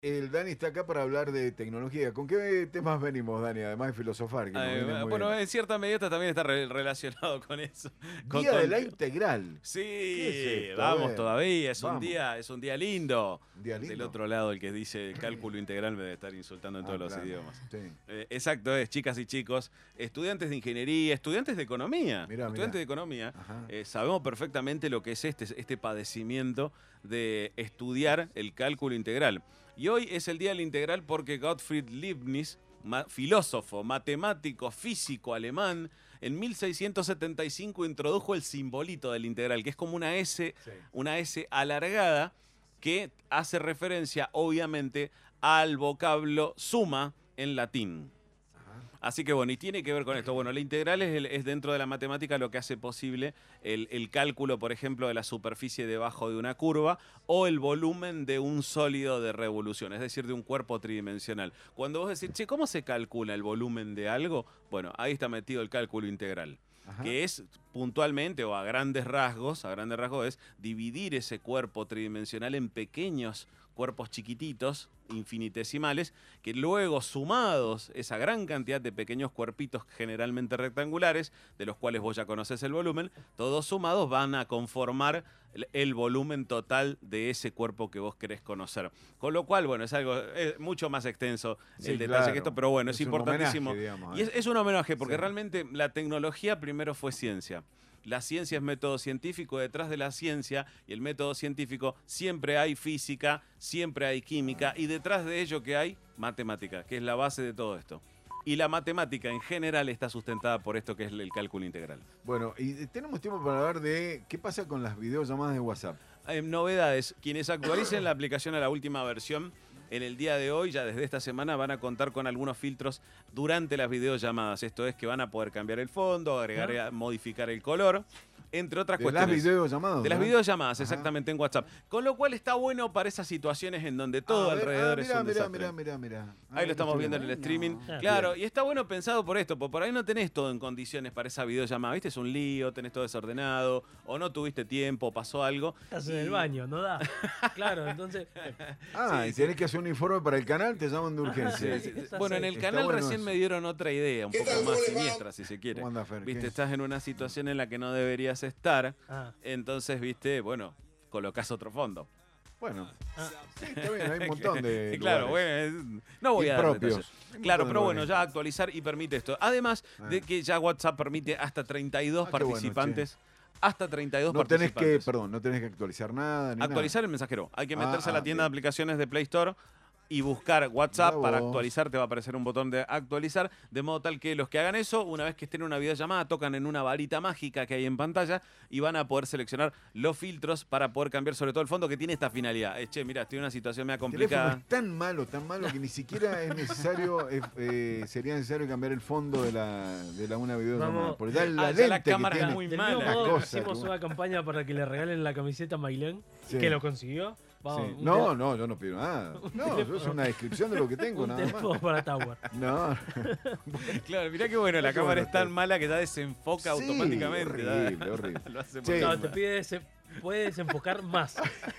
El Dani está acá para hablar de tecnología. ¿Con qué temas venimos, Dani? Además de filosofar, que nos viene muy Bueno, bien. en cierta medida también está relacionado con eso. Día de la integral. ¿Qué es Sí, esto? A vamos ver, todavía, vamos. es un día lindo. ¿Un día Del lindo? otro lado, el que dice cálculo integral me debe estar insultando en Ah, todos los claro. idiomas. Sí. Exacto, es chicas y chicos, estudiantes de ingeniería, estudiantes de economía. Mirá, Estudiantes mirá. de economía, Ajá. sabemos perfectamente lo que es este padecimiento de estudiar el cálculo integral. Y hoy es el día de la integral porque Gottfried Leibniz, filósofo, matemático, físico alemán, en 1675 introdujo el simbolito del integral, que es como Sí. una S alargada que hace referencia, obviamente, al vocablo suma en latín. Ajá. Así que bueno, y tiene que ver con esto. Bueno, la integral es dentro de la matemática lo que hace posible el cálculo, por ejemplo, de la superficie debajo de una curva o el volumen de un sólido de revolución, es decir, de un cuerpo tridimensional. Cuando vos decís, che, ¿cómo se calcula el volumen de algo? Bueno, ahí está metido el cálculo integral. Ajá. Que es puntualmente o a grandes rasgos es dividir ese cuerpo tridimensional en pequeños cuerpos chiquititos, infinitesimales, que luego sumados, esa gran cantidad de pequeños cuerpitos generalmente rectangulares, de los cuales vos ya conoces el volumen, todos sumados van a conformar el volumen total de ese cuerpo que vos querés conocer. Con lo cual, bueno, es algo mucho más extenso Sí, el detalle claro. que esto, pero bueno, es un importantísimo. homenaje, digamos, Y es un homenaje, porque Sí. realmente la tecnología primero fue ciencia. La ciencia es método científico, detrás de la ciencia y el método científico siempre hay física, siempre hay química y detrás de ello que hay matemática, que es la base de todo esto. Y la matemática en general está sustentada por esto que es el cálculo integral. Bueno, y tenemos tiempo para hablar de qué pasa con las videollamadas de WhatsApp. Novedades, quienes actualicen la aplicación a la última versión, en el día de hoy, ya desde esta semana, van a contar con algunos filtros durante las videollamadas. Esto es que van a poder cambiar el fondo, agregar, modificar el color, entre otras De cuestiones. las videollamadas. De las ¿no? videollamadas, Ajá. exactamente, en WhatsApp. Con lo cual está bueno para esas situaciones en donde todo A ver, alrededor es un desastre. mirá. Ahí lo estamos viendo en el streaming. Claro, y está bueno pensado por esto, porque por ahí no tenés todo en condiciones para esa videollamada. ¿Viste? Es un lío, tenés todo desordenado, o no tuviste tiempo, pasó algo. Estás en el baño, no da. Claro, entonces. Ah, Sí, y sí. tenés que hacer un informe para el canal, te llaman de urgencia. Sí, sí. Estás Bueno, en ahí. el Está canal bueno recién eso. me dieron otra idea, un poco más siniestra, si se quiere. ¿Cómo anda, Fer? Viste, ¿Qué? estás en una situación en la que no deberías estar, Ah, entonces, viste, bueno, colocás otro fondo. Bueno, ah. sí, está bien, hay un montón de Claro, lugares. bueno, no voy a dar Impropios. detalles. Hay un Claro, montón de pero bueno, lugares. ya actualizar y permite esto. Además de Ah. que ya WhatsApp permite hasta 32 Ah, qué bueno, participantes. Hasta 32 No tenés participantes. que, perdón, no tenés que actualizar nada, ni Actualizar el mensajero. Hay que meterse a la tienda bien. de aplicaciones de Play Store y buscar WhatsApp Mirá para vos. actualizar. Te va a aparecer un botón de actualizar, de modo tal que los que hagan eso, una vez que estén en una videollamada, tocan en una varita mágica que hay en pantalla y van a poder seleccionar los filtros para poder cambiar sobre todo el fondo que tiene esta finalidad. Che, mira, estoy en una situación media El teléfono complicada. es tan malo que ni siquiera es necesario, sería necesario cambiar el fondo de una videollamada. Vamos. Porque ya la ya la lente que cámara es tiene. muy Del mala. mismo modo Una que cosa, hicimos como- una campaña para que le regalen la camiseta a Mailén, Sí. que lo consiguió. Vamos, Sí. un No, yo no pido nada. No, yo teléfono. es una descripción de lo que tengo, un nada teléfono más. para Tower. No, Claro, mirá qué bueno, la Qué cámara bueno es tan está. mala que ya desenfoca Sí, automáticamente. horrible. Lo hace Che, muy No, mal. te pide puede desenfocar más.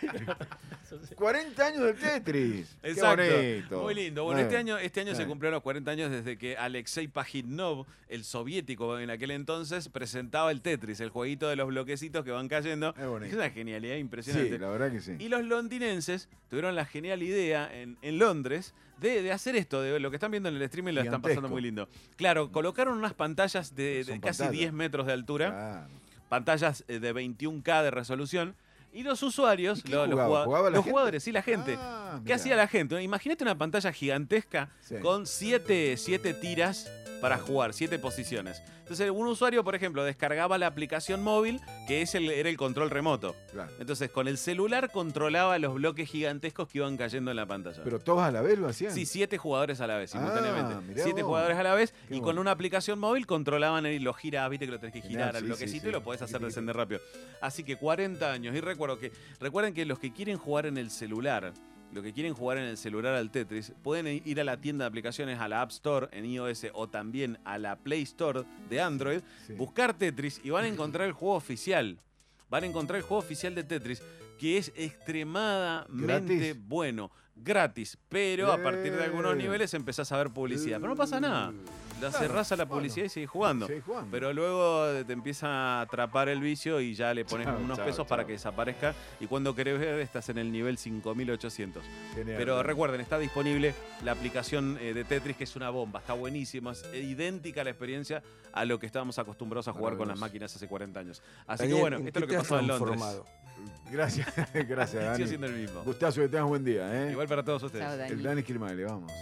40 años del Tetris. Exacto. Qué bonito. Muy lindo. Bueno, este año se sí. cumplieron los 40 años desde que Alexei Pajitnov, el soviético en aquel entonces, presentaba el Tetris, el jueguito de los bloquecitos que van cayendo. Es bonito. Es una genialidad impresionante. Sí, la verdad que sí. Y los londinenses tuvieron la genial idea en Londres de hacer esto, de lo que están viendo en el streaming, lo están Gigantesco. pasando muy lindo. Claro, colocaron unas pantallas de Son casi pantallas. 10 metros de altura, Claro. pantallas de 21K de resolución, y los usuarios, ¿Y quién jugaba? ¿Jugaba la los gente? jugadores, sí, la gente. Ah, ¿Qué mirá. hacía la gente? Imagínate una pantalla gigantesca Sí. con 7 tiras para jugar, 7 posiciones. Entonces, un usuario, por ejemplo, descargaba la aplicación móvil, que era el control remoto. Claro. Entonces, con el celular controlaba los bloques gigantescos que iban cayendo en la pantalla. Pero todos a la vez lo hacían. Sí, 7 jugadores a la vez, Ah, simultáneamente. mirá 7 vos. jugadores a la vez Qué y con bueno. una aplicación móvil controlaban y lo girabas, viste que lo tenés que Genial, girar al sí, bloquecito sí, sí. y lo podés hacer Tiquití. descender rápido. Así que 40 años. Y recuerden que los que quieren jugar en el celular, los que quieren jugar en el celular al Tetris, pueden ir a la tienda de aplicaciones, a la App Store en iOS o también a la Play Store de Android, Sí. buscar Tetris y van a encontrar el juego oficial. Van a encontrar el juego oficial de Tetris, que es extremadamente ¿Gratis? bueno. gratis, pero a partir de algunos niveles empezás a ver publicidad. Pero no pasa nada. La cerrás a la publicidad y seguís jugando. Seguís jugando. Pero luego te empieza a atrapar el vicio y ya le pones Chao, unos chao, pesos para chao. que desaparezca. Y cuando querés ver, estás en el nivel 5800. Genial. Pero recuerden, está disponible la aplicación de Tetris, que es una bomba. Está buenísima. Es idéntica la experiencia a lo que estábamos acostumbrados a jugar con las máquinas hace 40 años. Así que Daniel, bueno, ¿en esto es lo qué que te has pasó en Londres. transformado? Gracias, gracias, Sigue Dani. siendo el mismo. Gustazo, que tengas buen día, ¿eh? Igual para todos ustedes. Chao, Dani. El Dani Esquilmale, vamos.